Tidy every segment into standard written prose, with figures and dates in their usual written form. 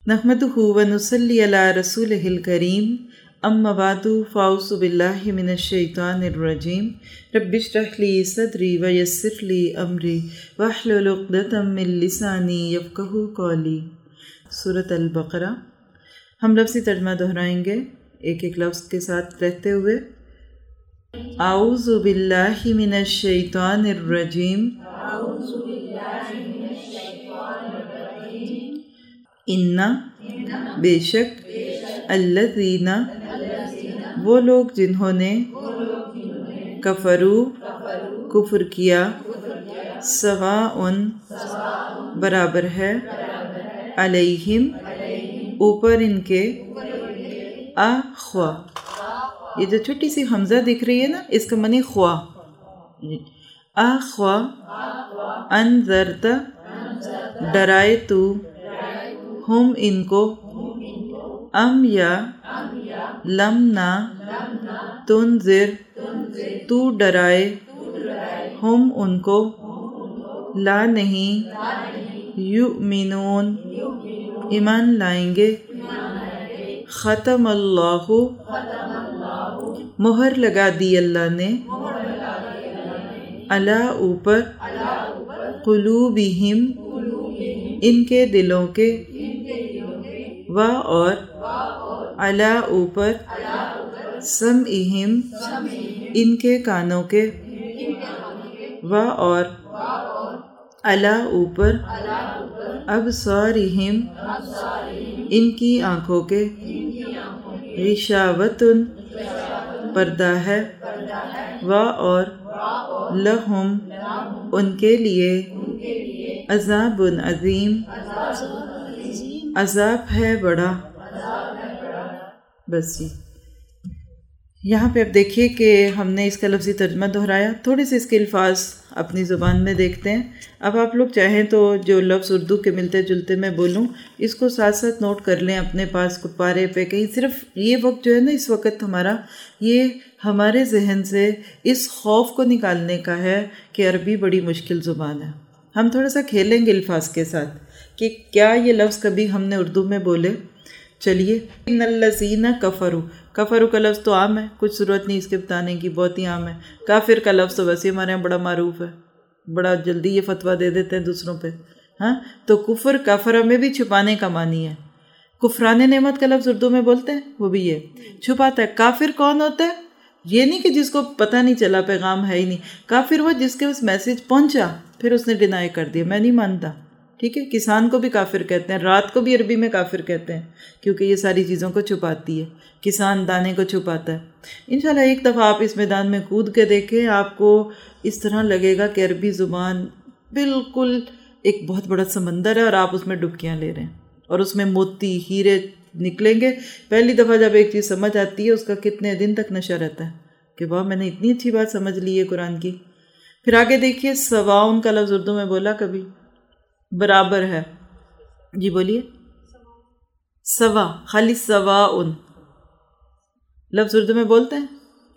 نحمدہ ونصلی علی رسولہ الکریم اما بعد فاعوذ باللہ من الشیطان الرجیم رب اشرح لی صدری ویسر لی امری واحلل عقدۃ من لسانی یفقہوا قولی۔ سورۃ البقرہ۔ ہم لفظی ترجمہ دہرائیں گے ایک ایک لفظ کے ساتھ رہتے ہوئے۔ اعوذ باللہ من الشیطان الرجیم اِنَّ بے شک الذین وہ لوگ جنہوں نے کفروا کفر کیا سواء برابر ہے علیہم اوپر ان کے خواہ، یہ جو چھوٹی سی حمزہ دکھ رہی ہے نا اس کا معنی خواہ، خواہ انذرت ڈرائے تو ہم ان کو ام یا لم نہ تنذر تو ڈرائے ہم ان کو لا نہیں یؤمنون ایمان لائیں گے ختم اللہ مہر لگا دی اللہ نے علی اوپر قلوبہم ان کے دلوں کے و اور علی اوپر سمعہم ان کے کانوں کے و اور علی اوپر ابصارہم ان کی آنکھوں کے غشاوۃ پردہ ہے و اور لہم ان کے لیے عذاب عظیم عذاب ہے بڑا۔ بس جی یہاں پہ اب دیکھیے کہ ہم نے اس کا لفظی ترجمہ دہرایا، تھوڑے سے اس کے الفاظ اپنی زبان میں دیکھتے ہیں۔ اب آپ لوگ چاہیں تو جو لفظ اردو کے ملتے جلتے میں بولوں اس کو ساتھ ساتھ نوٹ کر لیں اپنے پاس پارے پہ کہیں۔ صرف یہ وقت جو ہے نا اس وقت ہمارا یہ ہمارے ذہن سے اس خوف کو نکالنے کا ہے کہ عربی بڑی مشکل زبان ہے۔ ہم تھوڑا سا کھیلیں گے الفاظ کے ساتھ کہ کیا یہ لفظ کبھی ہم نے اردو میں بولے۔ چلیے، ان الذین کفروا، کفروا کا لفظ تو عام ہے، کچھ ضرورت نہیں اس کے بتانے کی، بہت ہی عام ہے۔ کافر کا لفظ تو ویسے ہمارے یہاں بڑا معروف ہے، بڑا جلدی یہ فتویٰ دے دیتے ہیں دوسروں پہ۔ ہاں تو کفر کافرہ میں بھی چھپانے کا معنی ہے۔ کفران نعمت کا لفظ اردو میں بولتے ہیں، وہ بھی یہ چھپاتا ہے۔ کافر کون ہوتا ہے؟ یہ نہیں کہ جس کو پتہ نہیں چلا، پیغام ہے ہی نہیں۔ کافر وہ جس کے اس میسیج پہنچا پھر اس نے ڈینائی کر دیا، میں نہیں مانتا، ٹھیک ہے۔ کسان کو بھی کافر کہتے ہیں، رات کو بھی عربی میں کافر کہتے ہیں کیونکہ یہ ساری چیزوں کو چھپاتی ہے، کسان دانے کو چھپاتا ہے۔ انشاءاللہ ایک دفعہ آپ اس میدان میں کود کے دیکھیں، آپ کو اس طرح لگے گا کہ عربی زبان بالکل ایک بہت بڑا سمندر ہے اور آپ اس میں ڈبکیاں لے رہے ہیں اور اس میں موتی ہیرے نکلیں گے۔ پہلی دفعہ جب ایک چیز سمجھ آتی ہے اس کا کتنے دن تک نشہ رہتا ہے کہ واہ میں نے اتنی اچھی بات سمجھ لی ہے قرآن کی۔ پھر آگے دیکھیے، سواء کا لفظ اردو میں بولا کبھی؟ برابر ہے، جی بولیے۔ سوا، خالی سواء لفظ اردو میں بولتے ہیں؟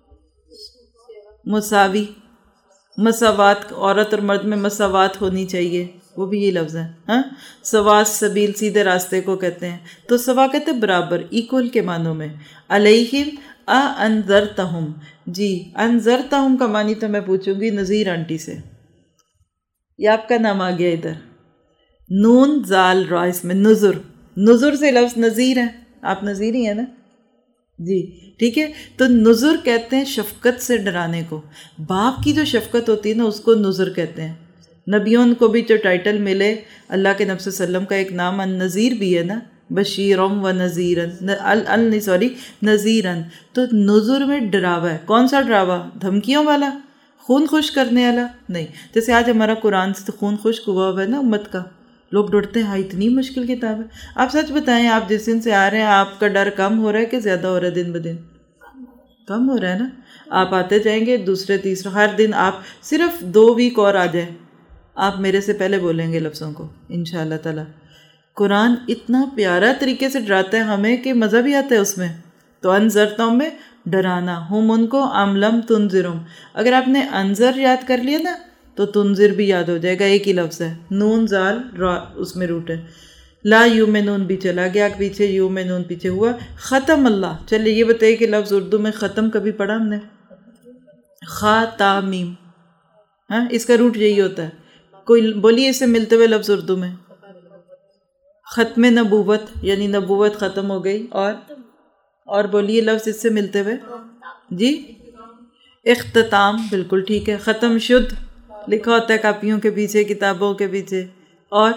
مساوی، مساوات، عورت اور مرد میں مساوات ہونی چاہیے، وہ بھی یہ لفظ ہے۔ ہاں، سوا سبیل، سیدھے راستے کو کہتے ہیں۔ تو سوا کہتے ہیں برابر، ایکول کے معنوں میں۔ علیہم انذرتہم، جی انذرتہم کا معنی تو میں پوچھوں گی نذیر آنٹی سے، یہ آپ کا نام آ گیا ادھر، نون زال را، اس میں نذر، نذر سے لفظ نذیر ہے، آپ نذیر ہی ہیں نا جی، ٹھیک ہے۔ تو نذر کہتے ہیں شفقت سے ڈرانے کو، باپ کی جو شفقت ہوتی ہے نا اس کو نذر کہتے ہیں۔ نبیوں کو بھی جو ٹائٹل ملے، اللہ کے نبی صلی اللہ علیہ وسلم کا ایک نام النذیر بھی ہے نا، بشیرم و نذیرن، نذیرن، تو نذر میں ڈراوا ہے۔ کون سا ڈراوا؟ دھمکیوں والا، خون خشک کرنے والا نہیں۔ جیسے آج ہمارا قرآن سے خون خشک ہوا ہوا ہے نا امت کا، لوگ ڈرتے ہیں، ہاں اتنی مشکل کتاب ہے۔ آپ سچ بتائیں، آپ جس دن سے آ رہے ہیں آپ کا ڈر کم ہو رہا ہے کہ زیادہ ہو رہا ہے؟ دن بدن کم ہو رہا ہے نا۔ آپ آتے جائیں گے دوسرے تیسرے، ہر دن آپ صرف 2 ویک اور آ جائیں، آپ میرے سے پہلے بولیں گے لفظوں کو انشاءاللہ تعالی۔ قرآن اتنا پیارا طریقے سے ڈراتا ہے ہمیں کہ مزہ بھی آتا ہے اس میں۔ تو انذرتہم میں ڈرانا، ہم ان کو ام لم تنذرہم، اگر آپ نے انذر یاد کر لیا نا تو تنذر بھی یاد ہو جائے گا، ایک ہی لفظ ہے، نون زال را اس میں روٹ ہے۔ لا یومنون بھی چلا گیا پیچھے، یومنون پیچھے ہوا، ختم اللہ۔ چلیے یہ بتائیے کہ لفظ اردو میں ختم کبھی پڑھا ہم نے؟ خا تا میم، ہاں اس کا روٹ یہی ہوتا ہے۔ کوئی بولیے اس سے ملتے ہوئے لفظ اردو میں؟ ختم نبوت، یعنی نبوت ختم ہو گئی، اور بولیے لفظ اس سے ملتے ہوئے؟ جی اختتام، بالکل ٹھیک ہے۔ ختم شد لکھا ہوتا ہے کاپیوں کے پیچھے، کتابوں کے پیچھے، اور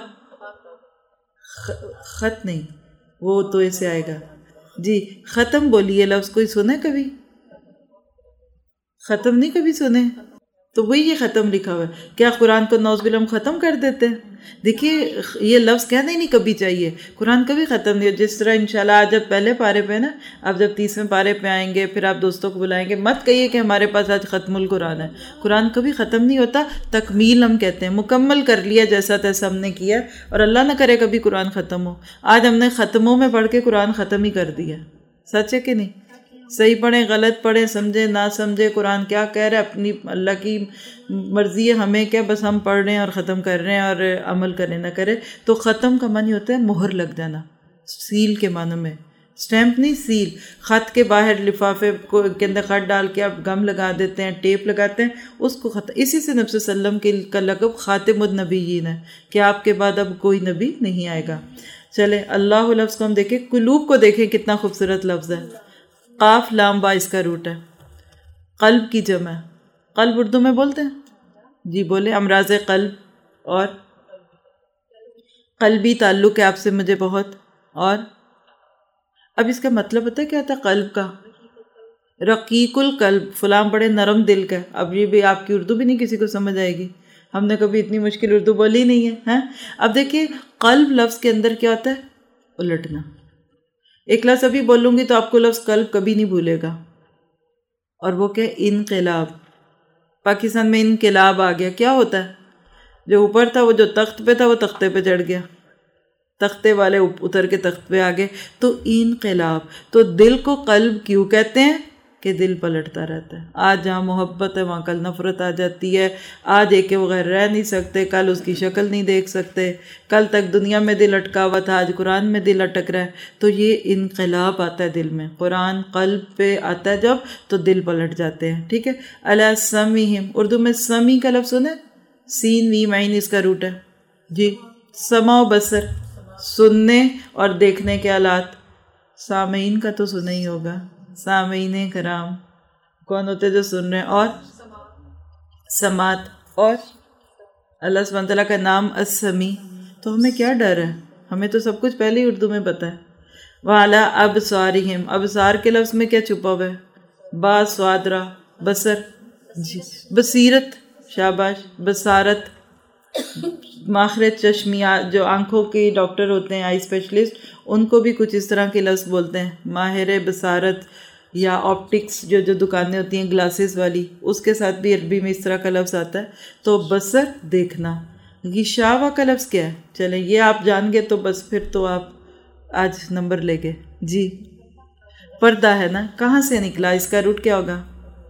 خط نہیں، وہ تو ایسے آئے گا۔ جی ختم بولیے لفظ، کوئی سنے کبھی؟ ختم نہیں کبھی سنے؟ تو وہی یہ ختم لکھا ہوا ہے۔ کیا قرآن کو نعوذ باللہ ہم ختم کر دیتے ہیں؟ دیکھیے یہ لفظ کہنا ہی نہیں کبھی چاہیے، قرآن کبھی ختم نہیں ہو۔ جس طرح انشاءاللہ آج جب پہلے پارے پہ نا، آپ جب 30ویں پارے پہ آئیں گے، پھر آپ دوستوں کو بلائیں گے، مت کہیے کہ ہمارے پاس آج ختم القرآن ہے۔ قرآن کبھی ختم نہیں ہوتا، تکمیل ہم کہتے ہیں، مکمل کر لیا جیسا تیسا ہم نے کیا، اور اللہ نہ کرے کبھی قرآن ختم ہو۔ آج ہم نے ختموں میں پڑھ کے قرآن ختم ہی کر دیا، سچ ہے کہ نہیں؟ صحیح پڑھیں غلط پڑھیں، سمجھیں نہ سمجھیں، قرآن کیا کہہ رہا ہے اپنی اللہ کی مرضی ہے، ہمیں کیا، بس ہم پڑھ رہے ہیں اور ختم کر رہے ہیں اور عمل کریں نہ کریں۔ تو ختم کا معنی ہوتا ہے مہر لگ جانا، سیل کے معنی میں، سٹیمپ نہیں، سیل۔ خط کے باہر لفافے کے اندر خط ڈال کے آپ گم لگا دیتے ہیں، ٹیپ لگاتے ہیں، اس کو ختم۔ اسی سے نبی صلی اللہ علیہ وسلم کا لقب خاتم النبیین ہے کہ آپ کے بعد اب کوئی نبی نہیں آئے گا۔ چلے اللہ لفظ کو ہم دیکھیں، قلوب کو دیکھیں کتنا خوبصورت لفظ ہے۔ قاف لام با اس کا روٹ ہے، قلب کی جمع ہے۔ قلب اردو میں بولتے ہیں؟ جی بولے، امراض قلب، اور قلبی تعلق ہے آپ سے مجھے بہت، اور اب اس کا مطلب پتہ ہے کیا ہوتا ہے قلب کا؟ رقیق القلب، فلاں بڑے نرم دل کا ہے۔ اب یہ بھی آپ کی اردو بھی نہیں کسی کو سمجھ آئے گی، ہم نے کبھی اتنی مشکل اردو بولی نہیں ہے، ہاں۔ اب دیکھیے قلب لفظ کے اندر کیا ہوتا ہے؟ الٹنا۔ ایک لفظ ابھی بولوں گی تو آپ کو لفظ قلب کبھی نہیں بھولے گا، اور وہ کیا؟ انقلاب۔ پاکستان میں انقلاب آ گیا، کیا ہوتا ہے؟ جو اوپر تھا، وہ جو تخت پہ تھا، وہ تختے پہ چڑھ گیا، تختے والے اتر کے تخت پہ آ گئے، تو انقلاب۔ تو دل کو قلب کیوں کہتے ہیں؟ کہ دل پلٹتا رہتا ہے، آج جہاں محبت ہے وہاں کل نفرت آ جاتی ہے، آج ایک کے بغیر رہ نہیں سکتے، کل اس کی شکل نہیں دیکھ سکتے، کل تک دنیا میں دل اٹکا ہوا تھا، آج قرآن میں دل اٹک رہا ہے۔ تو یہ انقلاب آتا ہے دل میں، قرآن قلب پہ آتا ہے جب، تو دل پلٹ جاتے ہیں، ٹھیک ہے۔ علی سمیہم، اردو میں سمی کا لفظ سنے؟ سین ویم عین اس کا روٹ ہے، جی۔ سمع و بصر، سننے اور دیکھنے کے آلات۔ سامعین کا تو سنا ہی ہوگا، سامعین کرام کون ہوتے جو سن رہے ہیں، اور سماعت، اور اللہ سبحانہ تعالیٰ کا نام السمیع۔ تو ہمیں کیا ڈر ہے، ہمیں تو سب کچھ پہلے ہی اردو میں پتہ ہے۔ وَعَلَىٰ أَبْصَارِهِمْ، ابصار کے لفظ میں کیا چھپا ہوا ہے؟ با سواد را، بصر، جی بصیرت، شاباش، بصارت، ماہر چشمیات، جو آنکھوں کے ڈاکٹر ہوتے ہیں، آئی اسپیشلسٹ، ان کو بھی کچھ اس طرح کے لفظ بولتے ہیں، ماہر بصارت، یا آپٹکس جو دکانیں ہوتی ہیں گلاسز والی، اس کے ساتھ بھی عربی میں اس طرح کا لفظ آتا ہے۔ تو بصر دیکھنا۔ غشاوہ کا لفظ کیا ہے؟ چلیں یہ آپ جان گے تو بس پھر تو آپ آج نمبر لے گئے، جی۔ پردہ ہے نا، کہاں سے نکلا، اس کا روٹ کیا ہوگا؟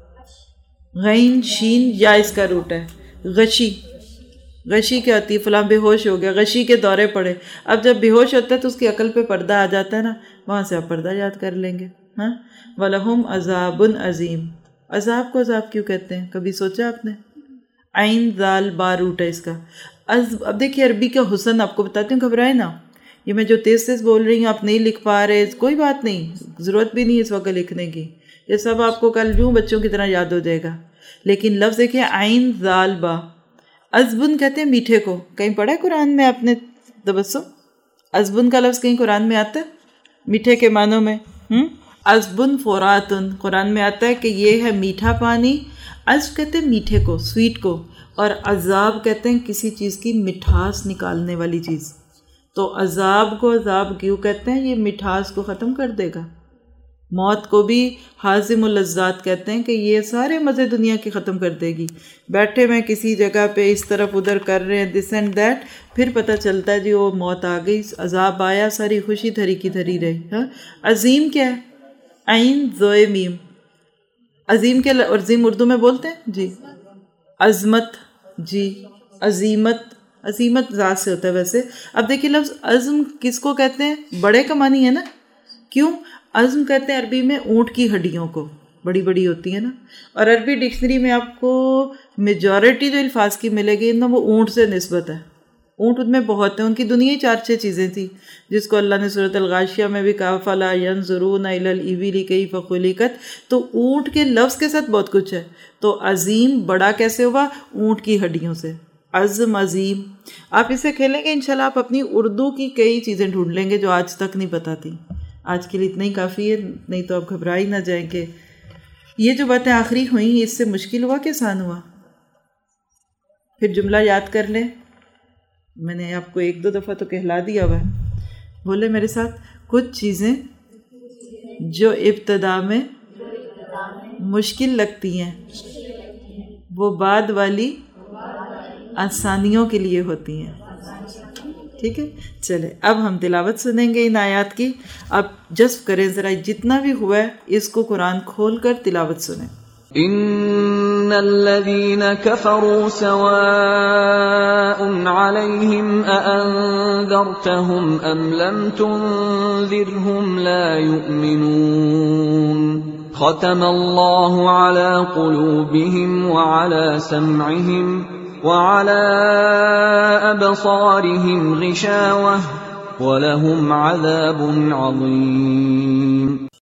غین شین یا اس کا روٹ ہے غشی۔ غشی کیا ہوتی ہے؟ فلاں بے ہوش ہو گیا، غشی کے دورے پڑے۔ اب جب بے ہوش ہوتا ہے تو اس کی عقل پہ پردہ آ جاتا ہے نا، وہاں سے آپ پردہ یاد کر لیں گے، ہاں۔ وَلَهُمْ عَذَابٌ عَظِيمٌ، عذاب کو عذاب کیوں کہتے ہیں، کبھی سوچا آپ نے؟ عین ذال با روٹ ہے اس کا۔ اب دیکھیے عربی کا حسن آپ کو بتاتی ہوں، گھبرائے نا، یہ میں جو تیز تیز بول رہی ہوں آپ نہیں لکھ پا رہے، کوئی بات نہیں، ضرورت بھی نہیں اس وقت لکھنے کی، یہ سب آپ کو کل یوں بچوں کی طرح یاد ہو جائے گا۔ لیکن لفظ دیکھیں عین ذال با، عذبن کہتے ہیں میٹھے کو، کہیں پڑھا ہے قرآن میں آپ نے تبسم؟ عذبن کا لفظ کہیں قرآن میں آتا ہے میٹھے کے معنوں میں؟ عذبن فراتن، قرآن میں آتا ہے کہ یہ ہے میٹھا پانی۔ عذب کہتے ہیں میٹھے کو، سویٹ کو، اور عذاب کہتے ہیں کسی چیز کی مٹھاس نکالنے والی چیز۔ تو عذاب کو عذاب کیوں کہتے ہیں؟ یہ مٹھاس کو ختم کر دے گا۔ موت کو بھی حازم اللذات کہتے ہیں کہ یہ سارے مزے دنیا کی ختم کر دے گی۔ بیٹھے میں کسی جگہ پہ اس طرف ادھر کر رہے ہیں دس اینڈ دیٹ، پھر پتہ چلتا ہے جی وہ موت آ گئی، عذاب آیا، ساری خوشی دھری کی دھری رہی۔ ہاں، عظیم کیا ہے؟ عین ذو میم، عظیم کے عظیم اردو میں بولتے ہیں جی عظمت، جی عظیمت، عزیمت ذات سے ہوتا ہے ویسے. اب دیکھیے لفظ عزم کس کو کہتے ہیں؟ بڑے کا معنی ہے نا. کیوں؟ عزم کہتے ہیں عربی میں اونٹ کی ہڈیوں کو، بڑی بڑی ہوتی ہے نا. اور عربی ڈکشنری میں آپ کو میجورٹی جو الفاظ کی ملے گی نا وہ اونٹ سے نسبت ہے. اونٹ ان میں بہت ہیں، ان کی دنیا ہی 4-6 چیزیں تھیں جس کو اللہ نے سورۃ الغاشیہ میں بھی کہا فَلَا يَنظُرُونَ إِلَى الْإِبِلِ كَيْفَ خُلِقَتْ. تو اونٹ کے لفظ کے ساتھ بہت کچھ ہے. تو عظیم بڑا کیسے ہوا؟ اونٹ کی ہڈیوں سے. عزم عظیم. آپ اسے کھیلیں گے انشاءاللہ آپ اپنی اردو کی کئی چیزیں ڈھونڈ لیں گے جو آج تک نہیں پتہ تھی. آج کے لیے اتنا ہی کافی ہے، نہیں تو آپ گھبرا ہی نہ جائیں کہ یہ جو باتیں آخری ہوئیں اس سے مشکل ہوا کہ آسان ہوا. پھر جملہ یاد کر لیں. میں نے آپ کو 1-2 دفعہ تو کہلا دیا ہوا ہے. بولے میرے ساتھ، کچھ چیزیں جو ابتدا میں مشکل لگتی ہیں وہ بعد والی آسانیوں کے لیے ہوتی ہیں. ٹھیک ہے، چلے اب ہم تلاوت سنیں گے ان آیات کی. آپ جذب کریں ذرا، جتنا بھی ہوا ہے اس کو قرآن کھول کر تلاوت سنیں. ان الذين كفروا سواء عليهم أأنذرتهم ام لم تنذرهم لا يؤمنون. ختم الله على قلوبهم وعلى سمعهم وعلى أبصارهم غشاوة ولهم عذاب عظيم.